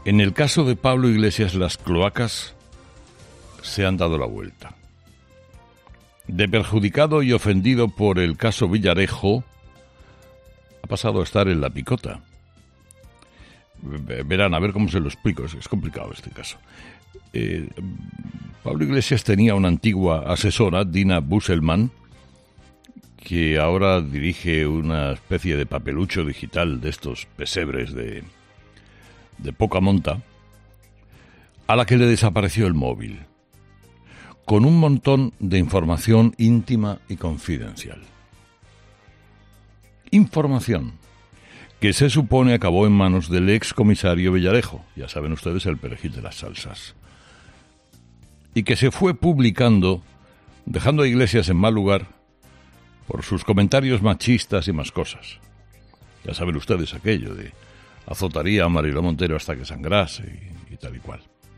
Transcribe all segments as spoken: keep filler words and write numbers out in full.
En el caso de Pablo Iglesias, las cloacas se han dado la vuelta. De perjudicado y ofendido por el caso Villarejo, ha pasado a estar en la picota. Verán, a ver cómo se lo explico, es, es complicado este caso. Eh, Pablo Iglesias tenía una antigua asesora, Dina Busselman, que ahora dirige una especie de papelucho digital de estos pesebres de, de poca monta, a la que le desapareció el móvil, con un montón de información íntima y confidencial. Información que se supone acabó en manos del ex comisario Villarejo, ya saben ustedes, el perejil de las salsas, y que se fue publicando, dejando a Iglesias en mal lugar por sus comentarios machistas y más cosas. Ya saben ustedes aquello de azotaría a Mariló Montero hasta que sangrase y, y tal y cual.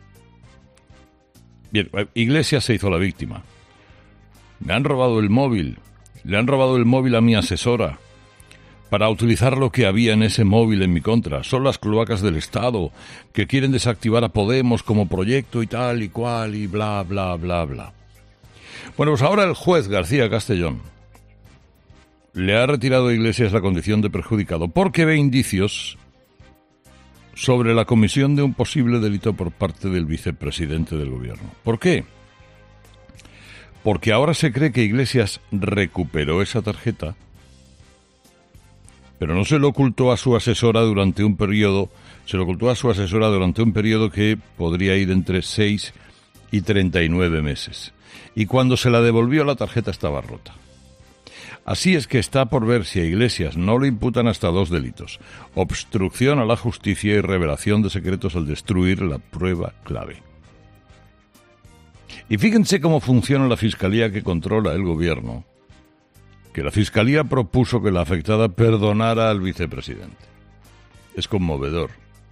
Bien, Iglesias se hizo la víctima. Me han robado el móvil, le han robado el móvil a mi asesora para utilizar lo que había en ese móvil en mi contra. Son las cloacas del Estado que quieren desactivar a Podemos como proyecto y tal y cual y bla, bla, bla, bla. Bueno, pues ahora el juez García Castellón le ha retirado a Iglesias la condición de perjudicado porque ve indicios sobre la comisión de un posible delito por parte del vicepresidente del gobierno. ¿Por qué? Porque ahora se cree que Iglesias recuperó esa tarjeta, pero no se lo ocultó a su asesora durante un periodo, se lo ocultó a su asesora durante un periodo que podría ir entre seis y treinta y nueve meses. Y cuando se la devolvió, la tarjeta estaba rota. Así es que está por ver si a Iglesias no le imputan hasta dos delitos: obstrucción a la justicia y revelación de secretos al destruir la prueba clave. Y fíjense cómo funciona la fiscalía que controla el gobierno, que la fiscalía propuso que la afectada perdonara al vicepresidente. Es conmovedor.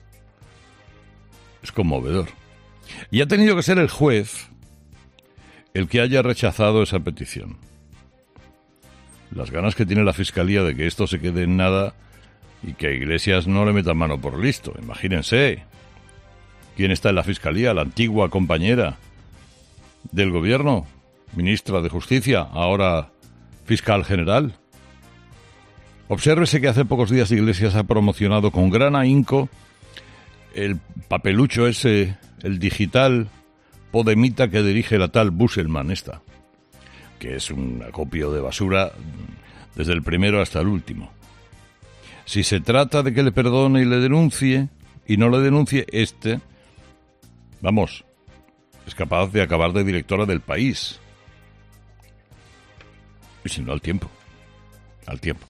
Es conmovedor. Y ha tenido que ser el juez el que haya rechazado esa petición. Las ganas que tiene la fiscalía de que esto se quede en nada y que a Iglesias no le meta mano por listo. Imagínense. ¿Quién está en la fiscalía? La antigua compañera del gobierno, ministra de Justicia, ahora fiscal general. Obsérvese que hace pocos días Iglesias ha promocionado con gran ahínco el papelucho ese, el digital podemita que dirige la tal Busselman esta, que es un acopio de basura desde el primero hasta el último. Si se trata de que le perdone y le denuncie, y no le denuncie, este, vamos, es capaz de acabar de directora del País. Y si no, al tiempo. Al tiempo.